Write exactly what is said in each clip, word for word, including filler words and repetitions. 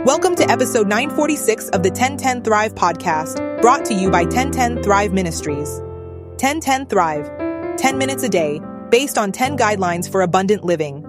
Welcome to episode nine forty-six of the ten ten Thrive podcast, brought to you by ten ten Thrive Ministries. ten ten Thrive, ten minutes a day, based on ten guidelines for abundant living.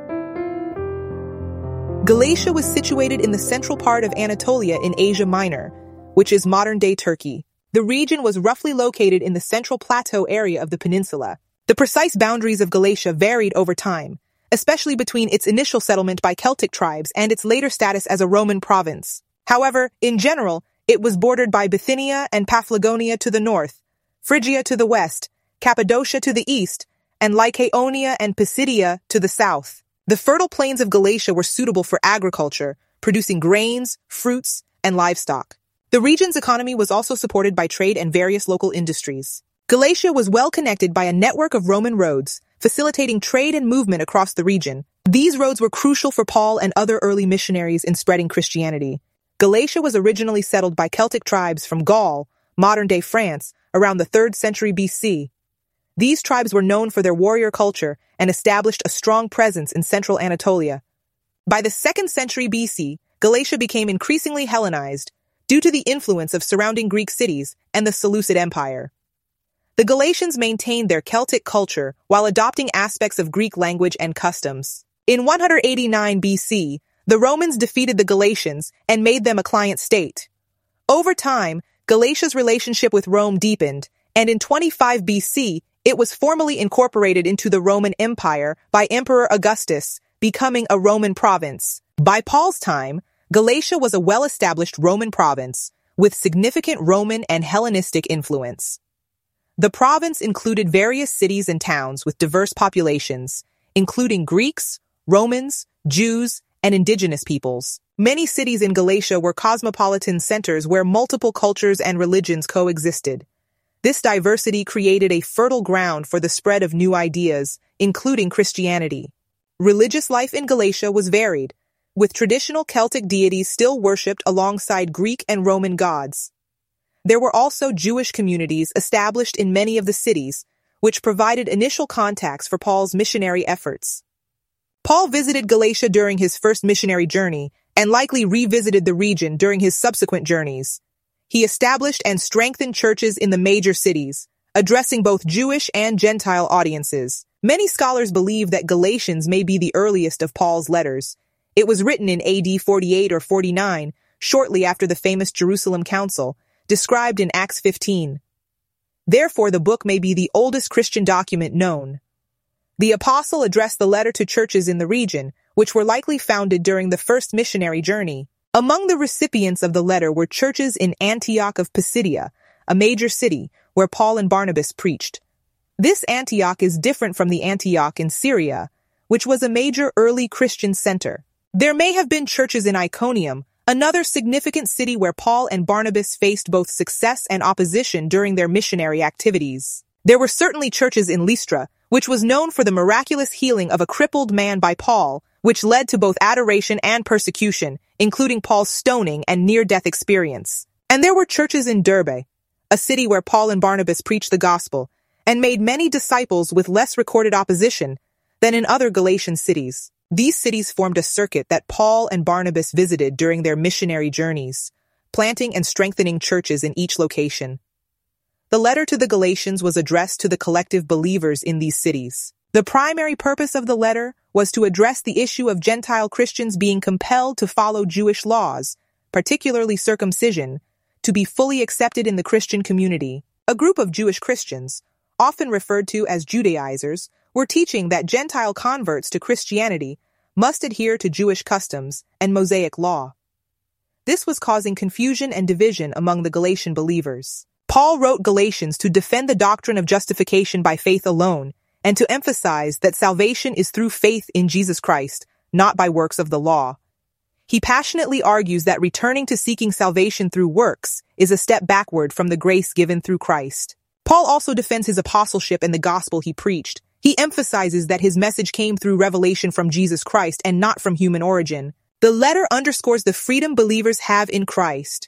Galatia was situated in the central part of Anatolia in Asia Minor, which is modern-day Turkey. The region was roughly located in the central plateau area of the peninsula. The precise boundaries of Galatia varied over time, especially between its initial settlement by Celtic tribes and its later status as a Roman province. However, in general, it was bordered by Bithynia and Paphlagonia to the north, Phrygia to the west, Cappadocia to the east, and Lycaonia and Pisidia to the south. The fertile plains of Galatia were suitable for agriculture, producing grains, fruits, and livestock. The region's economy was also supported by trade and various local industries. Galatia was well connected by a network of Roman roads, facilitating trade and movement across the region. These roads were crucial for Paul and other early missionaries in spreading Christianity. Galatia was originally settled by Celtic tribes from Gaul, modern-day France, around the third century B C. These tribes were known for their warrior culture and established a strong presence in central Anatolia. By the second century B C, Galatia became increasingly Hellenized due to the influence of surrounding Greek cities and the Seleucid Empire. The Galatians maintained their Celtic culture while adopting aspects of Greek language and customs. In one eighty-nine B C, the Romans defeated the Galatians and made them a client state. Over time, Galatia's relationship with Rome deepened, and in twenty-five B C, it was formally incorporated into the Roman Empire by Emperor Augustus, becoming a Roman province. By Paul's time, Galatia was a well-established Roman province with significant Roman and Hellenistic influence. The province included various cities and towns with diverse populations, including Greeks, Romans, Jews, and indigenous peoples. Many cities in Galatia were cosmopolitan centers where multiple cultures and religions coexisted. This diversity created a fertile ground for the spread of new ideas, including Christianity. Religious life in Galatia was varied, with traditional Celtic deities still worshipped alongside Greek and Roman gods. There were also Jewish communities established in many of the cities, which provided initial contacts for Paul's missionary efforts. Paul visited Galatia during his first missionary journey and likely revisited the region during his subsequent journeys. He established and strengthened churches in the major cities, addressing both Jewish and Gentile audiences. Many scholars believe that Galatians may be the earliest of Paul's letters. It was written in A D forty-eight or forty-nine, shortly after the famous Jerusalem Council, described in Acts fifteen. Therefore, the book may be the oldest Christian document known. The apostle addressed the letter to churches in the region, which were likely founded during the first missionary journey. Among the recipients of the letter were churches in Antioch of Pisidia, a major city where Paul and Barnabas preached. This Antioch is different from the Antioch in Syria, which was a major early Christian center. There may have been churches in Iconium, another significant city where Paul and Barnabas faced both success and opposition during their missionary activities. There were certainly churches in Lystra, which was known for the miraculous healing of a crippled man by Paul, which led to both adoration and persecution, including Paul's stoning and near-death experience. And there were churches in Derbe, a city where Paul and Barnabas preached the gospel and made many disciples with less recorded opposition than in other Galatian cities. These cities formed a circuit that Paul and Barnabas visited during their missionary journeys, planting and strengthening churches in each location. The letter to the Galatians was addressed to the collective believers in these cities. The primary purpose of the letter was to address the issue of Gentile Christians being compelled to follow Jewish laws, particularly circumcision, to be fully accepted in the Christian community. A group of Jewish Christians, often referred to as Judaizers, were teaching that Gentile converts to Christianity must adhere to Jewish customs and Mosaic law. This was causing confusion and division among the Galatian believers. Paul wrote Galatians to defend the doctrine of justification by faith alone and to emphasize that salvation is through faith in Jesus Christ, not by works of the law. He passionately argues that returning to seeking salvation through works is a step backward from the grace given through Christ. Paul also defends his apostleship and the gospel he preached. He emphasizes that his message came through revelation from Jesus Christ and not from human origin. The letter underscores the freedom believers have in Christ.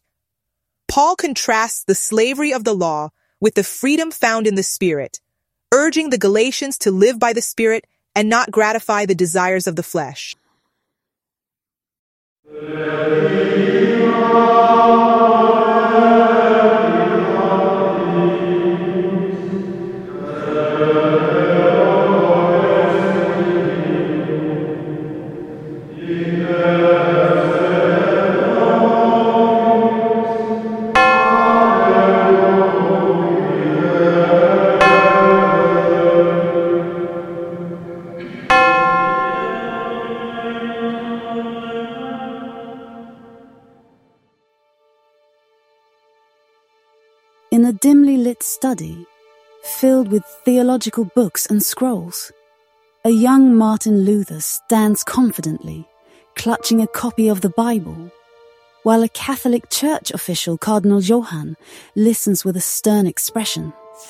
Paul contrasts the slavery of the law with the freedom found in the Spirit, urging the Galatians to live by the Spirit and not gratify the desires of the flesh. In a dimly lit study, filled with theological books and scrolls, a young Martin Luther stands confidently, clutching a copy of the Bible, while a Catholic Church official, Cardinal Johann, listens with a stern expression.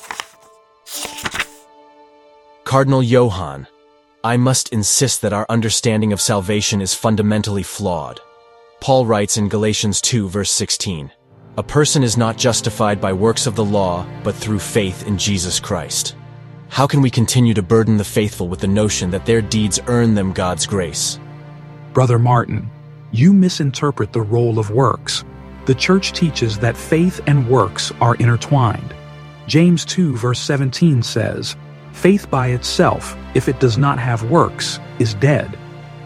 Cardinal Johann, I must insist that our understanding of salvation is fundamentally flawed. Paul writes in Galatians two, verse sixteen, "A person is not justified by works of the law, but through faith in Jesus Christ." How can we continue to burden the faithful with the notion that their deeds earn them God's grace? Brother Martin, you misinterpret the role of works. The Church teaches that faith and works are intertwined. James two, verse seventeen says, "Faith by itself, if it does not have works, is dead."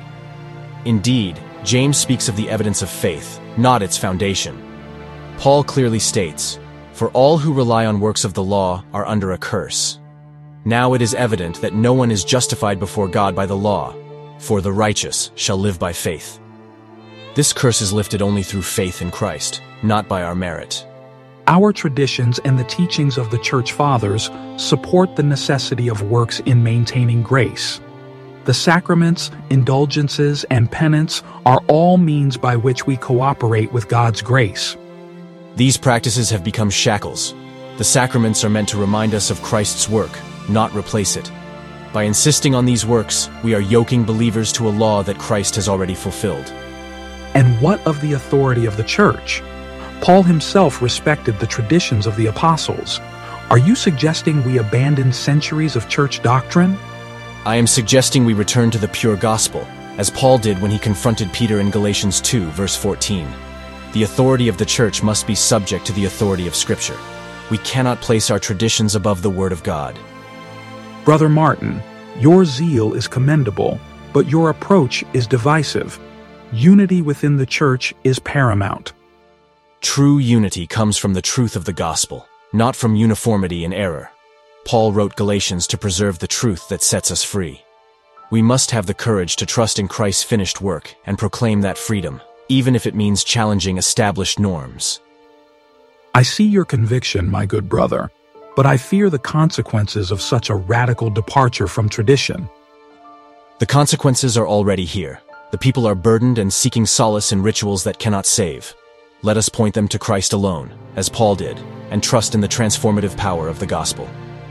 Indeed, James speaks of the evidence of faith, not its foundation. Paul clearly states, "For all who rely on works of the law are under a curse." Now it is evident that no one is justified before God by the law, for the righteous shall live by faith. This curse is lifted only through faith in Christ, not by our merit. Our traditions and the teachings of the Church Fathers support the necessity of works in maintaining grace. The sacraments, indulgences, and penance are all means by which we cooperate with God's grace. These practices have become shackles. The sacraments are meant to remind us of Christ's work, not replace it. By insisting on these works, we are yoking believers to a law that Christ has already fulfilled. And what of the authority of the Church? Paul himself respected the traditions of the apostles. Are you suggesting we abandon centuries of church doctrine? I am suggesting we return to the pure gospel, as Paul did when he confronted Peter in Galatians two, verse fourteen. The authority of the Church must be subject to the authority of Scripture. We cannot place our traditions above the Word of God. Brother Martin, your zeal is commendable, but your approach is divisive. Unity within the Church is paramount. True unity comes from the truth of the gospel, not from uniformity in error. Paul wrote Galatians to preserve the truth that sets us free. We must have the courage to trust in Christ's finished work and proclaim that freedom, even if it means challenging established norms. I see your conviction, my good brother, but I fear the consequences of such a radical departure from tradition. The consequences are already here. The people are burdened and seeking solace in rituals that cannot save. Let us point them to Christ alone, as Paul did, and trust in the transformative power of the gospel.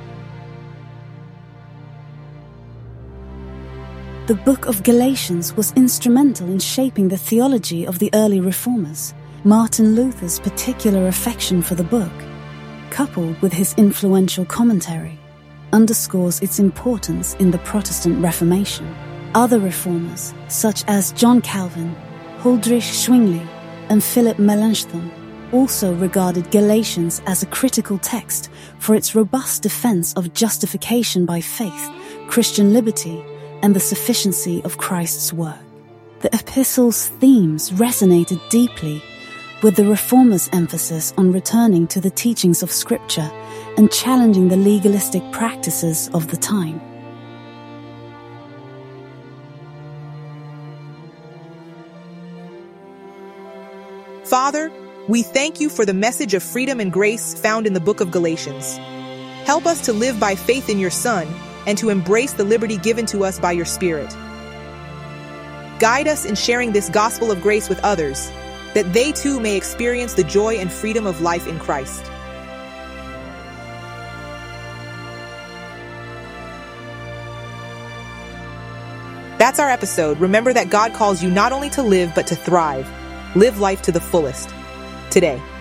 The book of Galatians was instrumental in shaping the theology of the early reformers. Martin Luther's particular affection for the book, coupled with his influential commentary, underscores its importance in the Protestant Reformation. Other reformers, such as John Calvin, Huldrych Zwingli, and Philip Melanchthon, also regarded Galatians as a critical text for its robust defense of justification by faith, Christian liberty, and the sufficiency of Christ's work. The epistle's themes resonated deeply with the Reformers' emphasis on returning to the teachings of Scripture and challenging the legalistic practices of the time. Father, we thank you for the message of freedom and grace found in the book of Galatians. Help us to live by faith in your Son and to embrace the liberty given to us by your Spirit. Guide us in sharing this gospel of grace with others, that they too may experience the joy and freedom of life in Christ. That's our episode. Remember that God calls you not only to live, but to thrive. Live life to the fullest today.